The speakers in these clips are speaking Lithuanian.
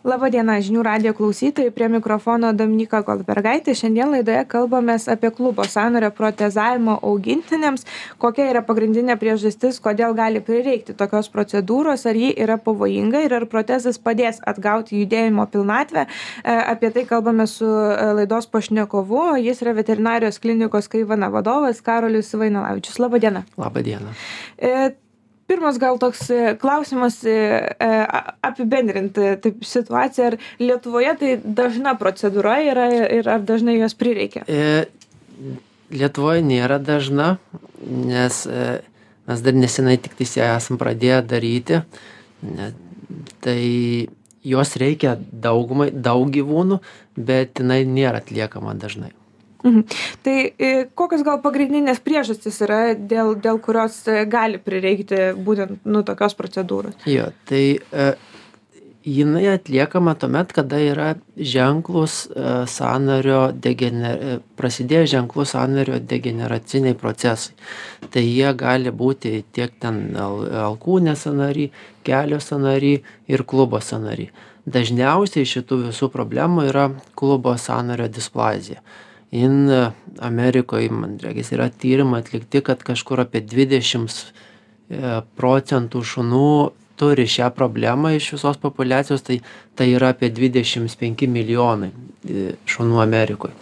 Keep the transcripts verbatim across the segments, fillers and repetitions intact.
Labadiena, žinių radijo klausytojai, prie mikrofono Dominyka Goldbergaitė. Šiandien laidoje kalbamės apie klubo sąnario protezavimo augintiniams, kokia yra pagrindinė priežastis, kodėl gali prireikti tokios procedūros, ar ji yra pavojinga ir ar protezas padės atgauti judėjimo pilnatvę. Apie tai kalbame su laidos pašnekovu, jis yra veterinarijos klinikos Kaivana vadovas Karolis Vainalavičius. Labadiena. Labadiena. E, Pirmas gal toks klausimas apibendrinti taip situaciją, ar Lietuvoje tai dažna procedūra yra ir ar dažnai jos prireikia? E, Lietuvoje nėra dažna, nes e, mes dar nesenai tik tais ją esam pradėję daryti. Ne, tai jos reikia daugumai, daug gyvūnų, bet jinai nėra atliekama dažnai. Mhm. Tai kokios gal pagrindinės priežastys yra, dėl, dėl kurios gali prireikti būtent nu, tokios procedūros? Jo, tai e, jinai atliekama tuomet, kada yra ženklus e, sąnario degener... prasidėjo ženklus sąnario degeneraciniai procesai. Tai jie gali būti tiek ten al, alkūnės sąnary, kelio sąnary ir klubo sąnary. Dažniausiai šitų visų problemų yra klubo sąnario displazija. In Amerikoje, man regis, yra tyrimai atlikti, kad kažkur apie dvidešimt procentų šunų turi šią problemą iš visos populiacijos, tai, tai yra apie dvidešimt penki milijonai šunų Amerikoje.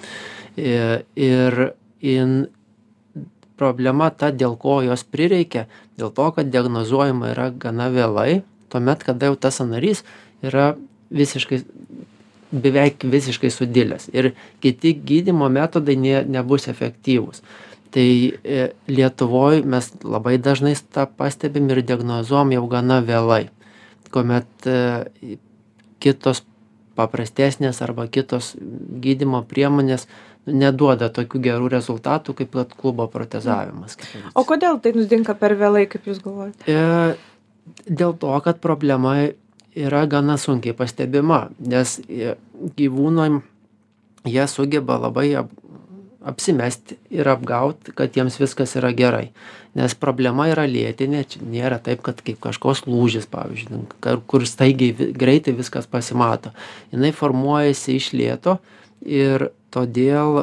Ir in, problema ta, dėl ko jos prireikia, dėl to, kad diagnozuojama yra gana vėlai, tuomet, kada jau tas sąnarys yra visiškai beveik visiškai sudilęs ir kiti gydymo metodai ne, nebus efektyvūs. Tai e, Lietuvoje mes labai dažnai tą pastebim ir diagnozuojam jau gana vėlai, kuomet e, kitos paprastesnės arba kitos gydymo priemonės neduoda tokių gerų rezultatų, kaip kad klubo protezavimas. O kodėl tai nutinka per vėlai, kaip jūs galvojate? E, dėl to, kad problema yra gana sunkiai pastebima, nes gyvūnai jie sugeba labai ap, apsimesti ir apgauti, kad jiems viskas yra gerai. Nes problema yra lėtinė, čia nėra taip, kad kaip kažkoks lūžis, pavyzdžiui, kur staigiai greitai viskas pasimato. Jinai formuojasi iš lėto ir todėl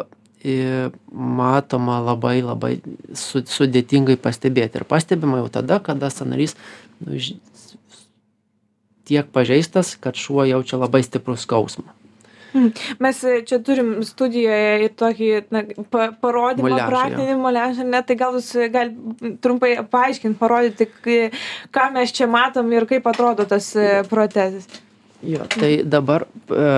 matoma labai labai sudėtingai pastebėti. Ir pastebima jau tada, kada sąnarys nu, tiek pažeistas, kad šuo jaučia labai stiprų skausmą. Mes čia turim studijoje ir tokį na, pa, parodymą, praktinį muliažą, tai gal jūs gal trumpai paaiškinti, parodyti, ką mes čia matom ir kaip atrodo tas protezas. Jo, tai dabar e,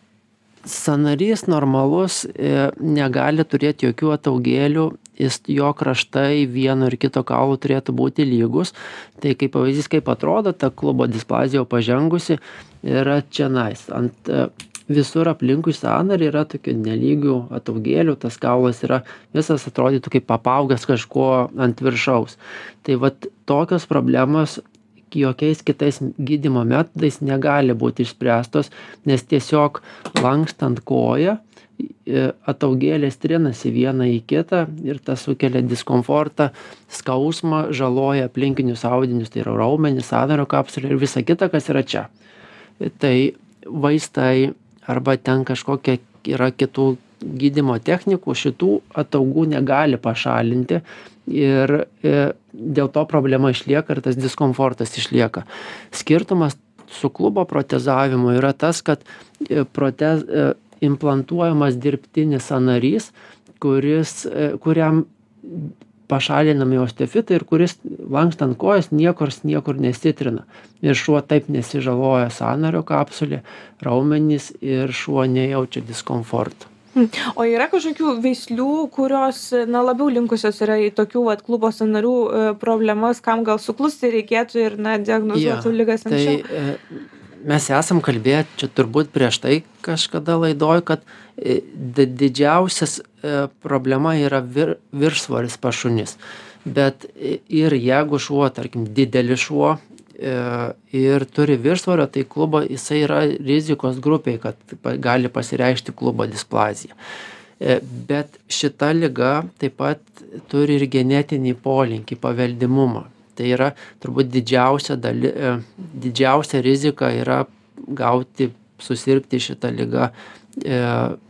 sąnarys normalus e, negali turėti jokių ataugėlių, jis, jo kraštai vieno ir kito kaulo turėtų būti lygus. Tai kaip pavyzdys, kaip atrodo, ta klubo displazija jau pažengusi yra čianais. Ant visur aplinkui sąnarį yra tokių nelygių ataugėlių, tas kaulas yra visas atrodytų kaip apaugęs kažkuo ant viršaus. Tai vat tokios problemos jokiais kitais gydymo metodais negali būti išspręstos, nes tiesiog lankstant koją ataugėlės trinasi vieną į kitą ir tas sukelia diskomfortą, skausmą, žaloja aplinkinius audinius, tai yra raumenis, sąnario kapsulė ir visa kita, kas yra čia. Tai vaistai arba ten kažkokia yra kitų gydymo technikų, šitų ataugų negali pašalinti ir e, dėl to problema išlieka ir tas diskomfortas išlieka. Skirtumas su klubo protezavimu yra tas, kad e, protez, e, implantuojamas dirbtinis sąnarys, kuris, kuriam pašalinami osteofitai ir kuris lankstant kojas niekur, niekur nesitrina. Ir šuo taip nesižaloja sąnario kapsulė, raumenys ir šuo nejaučia diskomforto. O yra kažkokių veislių, kurios na, labiau linkusios yra į tokių vat, klubo sąnarių e, problemas, kam gal suklusti reikėtų ir na, diagnozuotų ja, ligas anksčiau? Tai, e, mes esam kalbėję čia turbūt prieš tai kažkada laidoj, kad didžiausias problema yra vir, viršsvoris pas šunis. Bet ir jeigu šuo, tarkim, didelis šuo ir turi viršsvorio, tai klubo jisai yra rizikos grupiai, kad gali pasireikšti klubo displazija. Bet šita liga taip pat turi ir genetinį polinkį, paveldimumą. Tai yra turbūt didžiausia, dali, didžiausia rizika yra gauti susirgti šitą ligą e,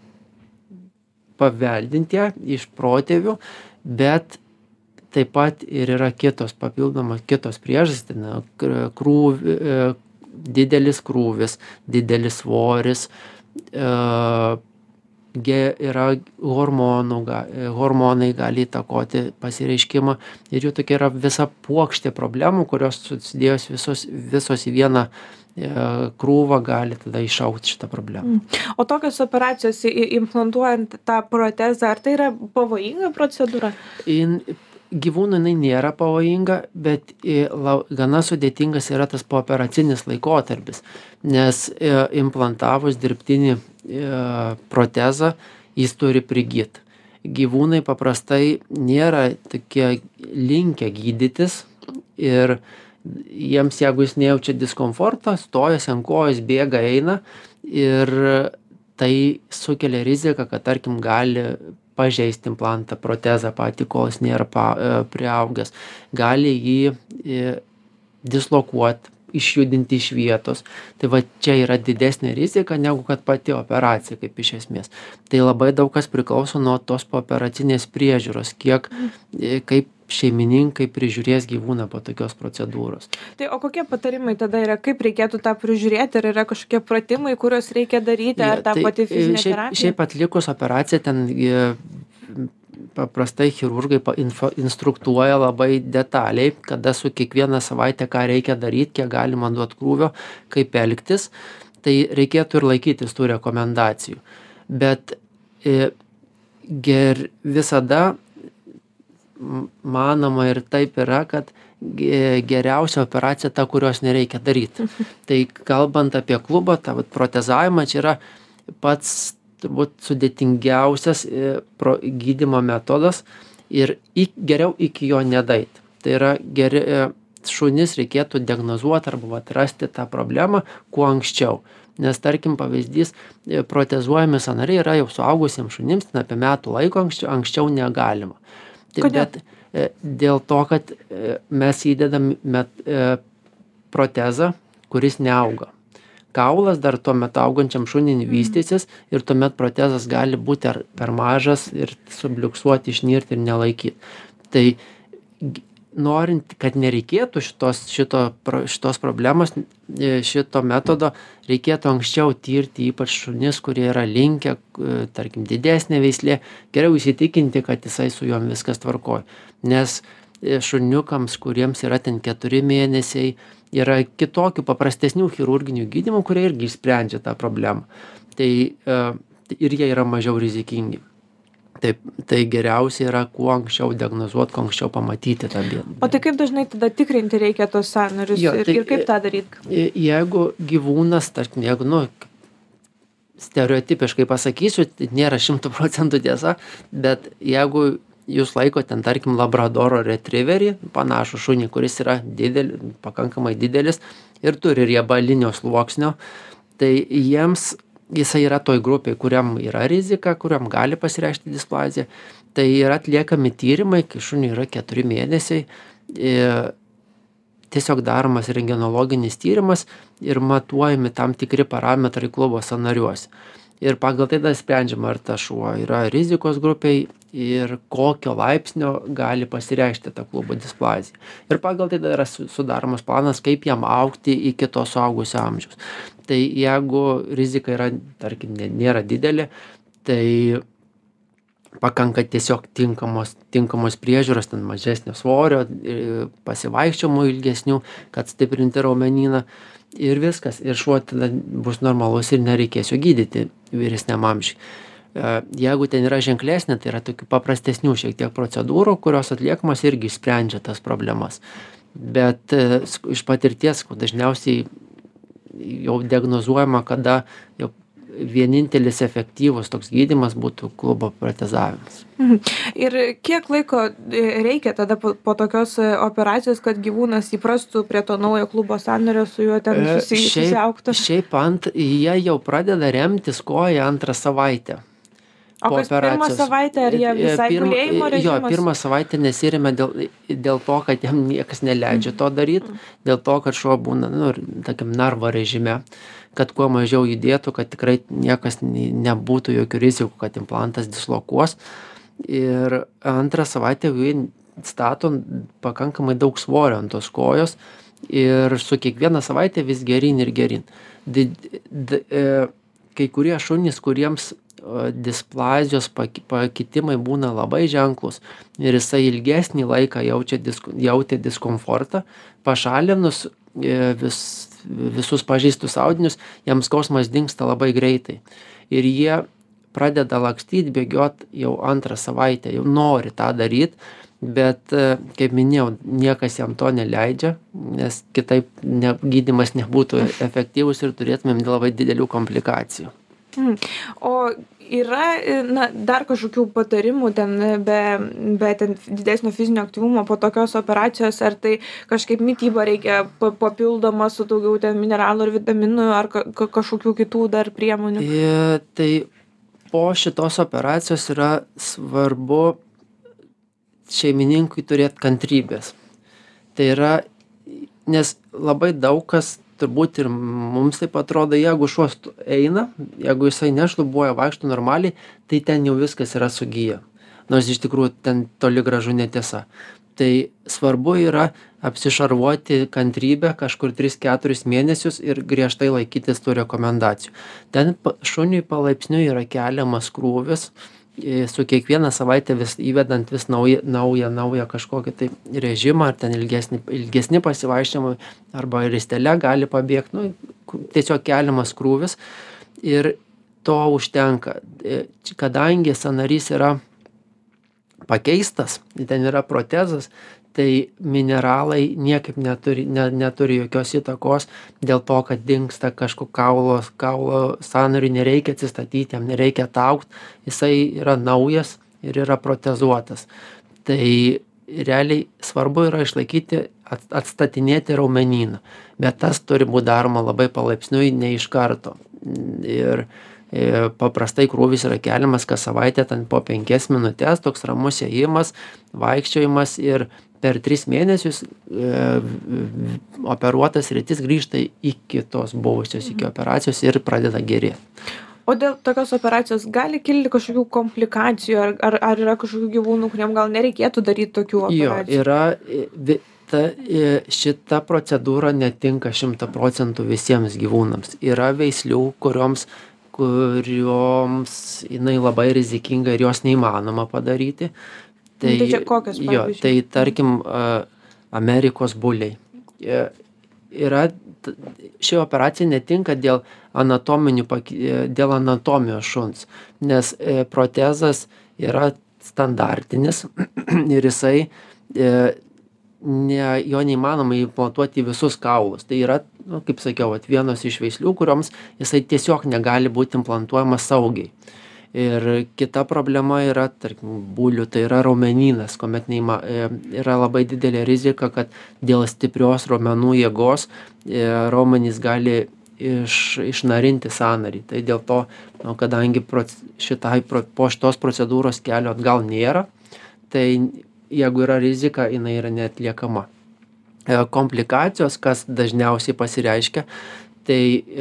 paveldinti iš protėvių, bet taip pat ir yra kitos papildomos, kitos priežastys, na, krūv, e, didelis krūvis, didelis svoris, e, ge, yra hormonų, ga, hormonai gali įtakoti pasireiškimą ir jų tokia yra visa puokštė problemų, kurios susidėjus visos, visos į vieną krūvą gali tada išaugti šitą problemą. O tokios operacijos implantuojant tą protezą, ar tai yra pavojinga procedūra? In, gyvūnui jinai nėra pavojinga, bet la, gana sudėtingas yra tas pooperacinis laikotarpis, nes e, implantavus dirbtinį e, protezą jis turi prigyti. Gyvūnai paprastai nėra tokie linkę gydytis ir jiems, jeigu jis nejaučia diskomforto, stojasi ant kojos, bėga, eina ir tai sukelia riziką, kad tarkim gali pažeisti implantą, protezą patį, kol jis nėra pa, priaugęs. Gali jį dislokuoti, išjudinti iš vietos. Tai va čia yra didesnė rizika negu kad pati operacija kaip iš esmės. Tai labai daug kas priklauso nuo tos pooperacinės priežiūros, kiek, kaip šeimininkai prižiūrės gyvūną po tokios procedūros. Tai o kokie patarimai tada yra, kaip reikėtų tą prižiūrėti, ar yra kažkokie pratimai, kuriuos reikia daryti, ar ta tai, pati fizinė šiaip, terapija? Šiaip atlikus operaciją ten paprastai chirurgai info, instruktuoja labai detaliai, kada su kiekvieną savaitę ką reikia daryti, kiek galima duoti krūvio, kaip elgtis, tai reikėtų ir laikytis tų rekomendacijų. Bet e, ger, visada manoma ir taip yra, kad geriausia operacija ta, kurios nereikia daryti. Tai kalbant apie klubą, tą protezavimą, čia yra pats turbūt sudėtingiausias gydymo metodas ir į, geriau iki jo nedaiti. Tai yra geri, šunis reikėtų diagnozuoti arba atrasti tą problemą kuo anksčiau. Nes tarkim pavyzdys, protezuojami sąnariai yra jau suaugusiems šunims, apie metų laiko anksčiau, anksčiau negalima. Kodėl? Bet dėl to, kad mes įdedam met, protezą, kuris neauga. Kaulas dar tuo metu augančiam šuniui vystysis ir tuomet protezas gali būti ar per mažas ir subliuksuoti, išnirti ir nelaikyti. Tai norint, kad nereikėtų šitos, šito, šitos problemos, šito metodo, reikėtų anksčiau tirti ypač šunis, kurie yra linkę, tarkim, didesnė veislė, geriau įsitikinti, kad jisai su juom viskas tvarkoja. Nes šuniukams, kuriems yra ten keturi mėnesiai, yra kitokių paprastesnių chirurginių gydymų, kurie irgi išsprendžia tą problemą. Tai ir jie yra mažiau rizikingi. Taip, tai geriausia yra kuo anksčiau diagnozuoti, kuo anksčiau pamatyti tą bėdą. O tai kaip dažnai tada tikrinti reikia tos sąnarius jo, tai, ir, ir kaip tą daryti? Jeigu gyvūnas, tarkim, jeigu, nu, stereotipiškai pasakysiu, tai nėra šimtų procentų tiesa, bet jeigu jūs laikote ten, tarkim, labradoro retrieverį, panašų šunį, kuris yra didelis, pakankamai didelis ir turi riebalinio sluoksnio, tai jiems jisai yra toj grupėj, kuriam yra rizika, kuriam gali pasireikšti displazija. Tai yra atliekami tyrimai, kai šuniui yra keturi mėnesiai, tiesiog daromas rentgenologinis tyrimas ir matuojami tam tikri parametrai klubo sąnariuose. Ir pagal tai tada sprendžiama, ar ta šuo yra rizikos grupėj ir kokio laipsnio gali pasireikšti ta klubo displazija. Ir pagal tai tada yra sudaromas planas, kaip jam augti iki to suaugusio amžiaus. Tai jeigu rizika yra, tarkim, nėra didelė, tai pakanka tiesiog tinkamos, tinkamos priežiūros, ten mažesnio svorio, pasivaikščiojimų ilgesnių, kad stiprinti raumenyną ir viskas. Ir šuo tada bus normalus ir nereikės jo gydyti vyresniam amžiui. Jeigu ten yra ženklesnė, tai yra tokių paprastesnių šiek tiek procedūrų, kurios atliekamos irgi sprendžia tas problemas. Bet iš patirties, dažniausiai jau diagnozuojama, kada jau vienintelis efektyvus toks gydymas būtų klubo protezavimas. Ir kiek laiko reikia tada po, po tokios operacijos, kad gyvūnas įprastų prie to naujo klubo sąnario, su juo ten susi, susiaugtų? Šiaip, šiaip ant, jie jau pradeda remtis koją antrą savaitę. O kas pirmą savaitę, ar jie visai pirma, gulėjimo režimas? Jo, pirmą savaitę nesirėmė dėl, dėl to, kad jam niekas neleidžia to daryti, dėl to, kad šuo būna, nu, tarkim, narvo režime, kad kuo mažiau judėtų, kad tikrai niekas nebūtų jokių rizikų, kad implantas dislokuos. Ir antrą savaitę stato pakankamai daug svorio ant tos kojos ir su kiekviena savaitė vis geryn ir geryn. Did, d, e, kai kurie šunys, kuriems displazijos pakitimai būna labai ženklus ir jisai ilgesnį laiką jaučia, jautė diskomfortą, pašalinus vis, visus pažeistus audinius, jam skausmas dingsta labai greitai. Ir jie pradeda lakstyti, bėgioti jau antrą savaitę, jau nori tą daryti, bet, kaip minėjau, niekas jam to neleidžia, nes kitaip ne, gydymas nebūtų efektyvus ir turėtumėm labai didelių komplikacijų. Mm. O yra na, dar kažkokių patarimų ten be, be ten didesnio fizinio aktyvumo po tokios operacijos, ar tai kažkaip mitybą reikia papildomą su daugiau ten mineralų ir vitaminų, ar ka, kažkokių kitų dar priemonių? E, tai po šitos operacijos yra svarbu šeimininkui turėti kantrybės. Tai yra, nes labai daug kas turbūt ir mums taip atrodo, jeigu šuo eina, jeigu jisai nešlubuoja, vaikšto normaliai, tai ten jau viskas yra sugyję. Nors iš tikrųjų ten toli gražu netiesa. Tai svarbu yra apsišarvuoti kantrybę kažkur tris keturis mėnesius ir griežtai laikytis tų rekomendacijų. Ten šuniui palaipsniui yra keliamas krūvis, su kiekvieną savaitę vis įvedant vis naują, naują, naują kažkokį tai režimą, ar ten ilgesni, ilgesni pasivaikščiojimai, arba ristele gali pabėgti, nu, tiesiog keliamas krūvis ir to užtenka. Kadangi sąnarys yra pakeistas, ten yra protezas, tai mineralai niekaip neturi, ne, neturi jokios įtakos dėl to, kad dingsta kažkokiu kaulo, kaulo sąnariui, nereikia atsistatyti, jam nereikia ataugti, jisai yra naujas ir yra protezuotas. Tai realiai svarbu yra išlaikyti, atstatinėti raumenyną, bet tas turi būti daroma labai palaipsniui, ne iš karto. Ir paprastai krūvis yra keliamas kas savaitę, ten po penkias minutės, toks ramus ėjimas, vaikščiojimas ir per tris mėnesius e, operuotas sritis grįžta iki tos buvusios, iki operacijos ir pradeda gerėti. O dėl tokios operacijos gali kilti kažkokių komplikacijų, ar, ar, ar yra kažkokių gyvūnų, kuriem gal nereikėtų daryti tokių operacijų? Jo, yra, ta, šita procedūra netinka šimtą procentų visiems gyvūnams. Yra veislių, kurioms kurioms jinai labai rizikinga ir jos neįmanoma padaryti. Tai, tai čia kokios, jo, tai tarkim Amerikos buliai. Yra, ši operacija netinka dėl, anatominių, dėl anatomijos šuns, nes protezas yra standartinis ir jisai, ne, jo neįmanoma implantuoti į visus kaulus. Tai yra, nu, kaip sakiau, vienos iš veislių, kurioms jisai tiesiog negali būti implantuojamas saugiai. Ir kita problema yra, tarkim, bulių, tai yra raumenynas, kuomet neįma, yra labai didelė rizika, kad dėl stiprios raumenų jėgos raumenys gali iš, išnarinti sąnarį. Tai dėl to, nu, kadangi šitai, po šitos procedūros kelio atgal nėra, tai jeigu yra rizika, jinai yra neatliekama. Komplikacijos, kas dažniausiai pasireiškia, tai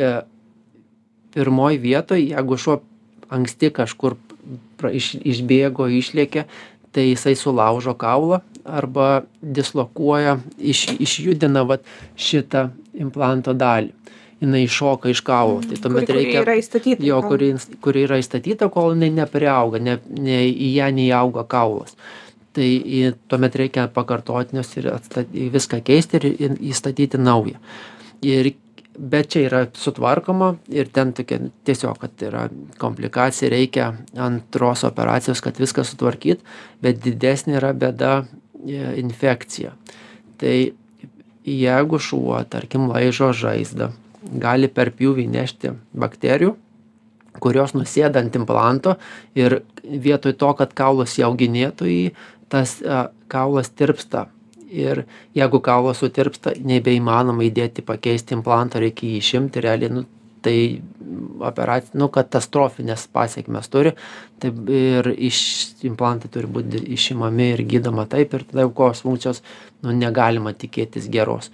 pirmoj vietoj, jeigu šuo anksti kažkur iš, išbėgo, išlėkė, tai jisai sulaužo kaulą arba dislokuoja, iš, išjudina vat, šitą implanto dalį. Jinai iššoka iš kaulo. Tai tuomet kuri, reikia, kuri yra įstatyta. Jo, kuri, kuri yra įstatyta, kol jinai nepriauga, ne, ne, į ją neįauga kaulas. Tai į, tuomet reikia pakartotinius ir atstaty, viską keisti ir įstatyti naują. Ir bet čia yra sutvarkoma ir ten tokia tiesiog, kad yra komplikacija, reikia antros operacijos, kad viską sutvarkyt, bet didesnė yra bėda infekcija. Tai jeigu šuo, tarkim, laižo žaizdą, gali per pjūvį nešti bakterijų, kurios nusėda ant implanto ir vietoj to, kad kaulas įauginėtų į, tas a, kaulas tirpsta. Ir jeigu kaulas sutirpsta, nebeįmanoma įdėti, pakeisti implantą, reikia jį išimti, realiai, nu, tai operacija, nu, katastrofinės pasiekmes turi, tai ir iš, implantai turi būti išimami ir gydoma taip, ir tada kojos funkcijos, nu, negalima tikėtis geros.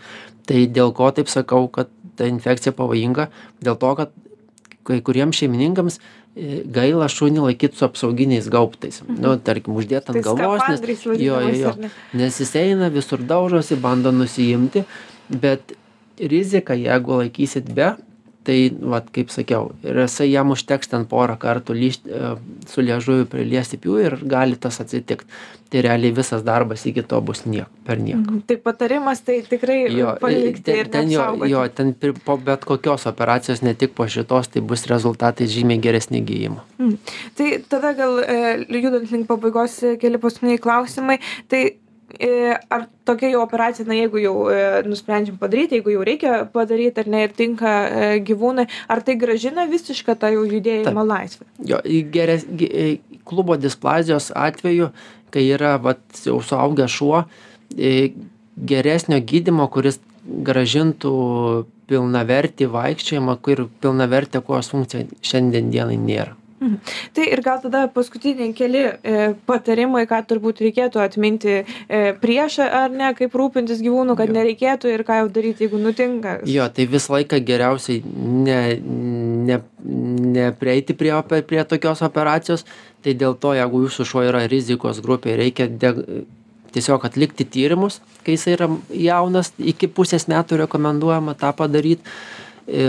Tai dėl ko taip sakau, kad ta infekcija pavojinga? Dėl to, kad kai kuriems šeimininkams e, gaila šunį laikyti su apsauginiais gaubtais. Mhm. Nu, tarkim, uždėt ant Tai galvos, nes, skafandrais jo, jo, vadinamais, jo, ar ne? nes jis eina, visur daužosi, bando nusijimti, bet rizika, jeigu laikysit be, tai, vat, kaip sakiau, ir jisai jam užteks ten porą kartų lyšt, e, su liežuviu priliesti pjūvį ir gali tas atsitikti. Tai realiai visas darbas iki to bus niek, per nieką. Mhm. Tai patarimas tai tikrai Jo, palikti ten, ir ten jo, neapsaugoti. jo, ten pri- po bet kokios operacijos, ne tik po šitos, tai bus rezultatai žymiai geresni gyjimo. Mm. Tai tada gal e, judant link pabaigos e, keli paskutiniai klausimai. Tai e, ar tokia jau operacija, na jeigu jau e, nusprendžiam padaryti, jeigu jau reikia padaryti ar ne ir tinka e, gyvūnai, ar tai gražina visišką tą jau judėjimo Taip. laisvę? Jo, į geres, gi- į klubo displazijos atveju, kai yra vat, jau suaugęs šuo, e, geresnio gydymo, kuris gražintų pilnavertį vaikščiojimą, kur pilnavertė kojos funkcija šiandien dienai nėra. Mhm. Tai ir gal tada paskutiniai keli e, patarimai, ką turbūt reikėtų atminti e, prieš ar ne, kaip rūpintis gyvūnu, kad Jo. nereikėtų ir ką jau daryti, jeigu nutinka. Jo, tai visą laiką geriausiai ne, ne, neprieiti prie, ope- prie tokios operacijos, tai dėl to, jeigu jūsų šuo yra rizikos grupė, reikia de, tiesiog atlikti tyrimus, kai jis yra jaunas, iki pusės metų rekomenduojama tą padaryti, e,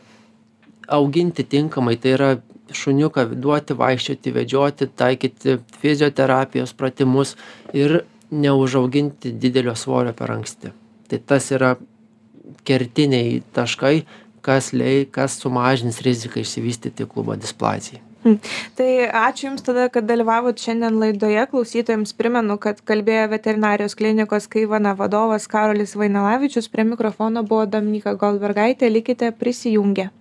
auginti tinkamai, tai yra šuniuką duoti, vaikščioti, vedžioti, taikyti fizioterapijos pratimus ir neužauginti didelio svorio per anksti. Tai tas yra kertiniai taškai, kas, lei, kas sumažins riziką išsivystyti klubo displazijai. Hmm. Tai ačiū Jums tada, kad dalyvavot šiandien laidoje. Klausytojams primenu, kad kalbėjo veterinarijos klinikos Kaivana vadovas Karolis Vainalavičius. Prie mikrofono buvo Dominyka Goldbergaitė. Likite prisijungę.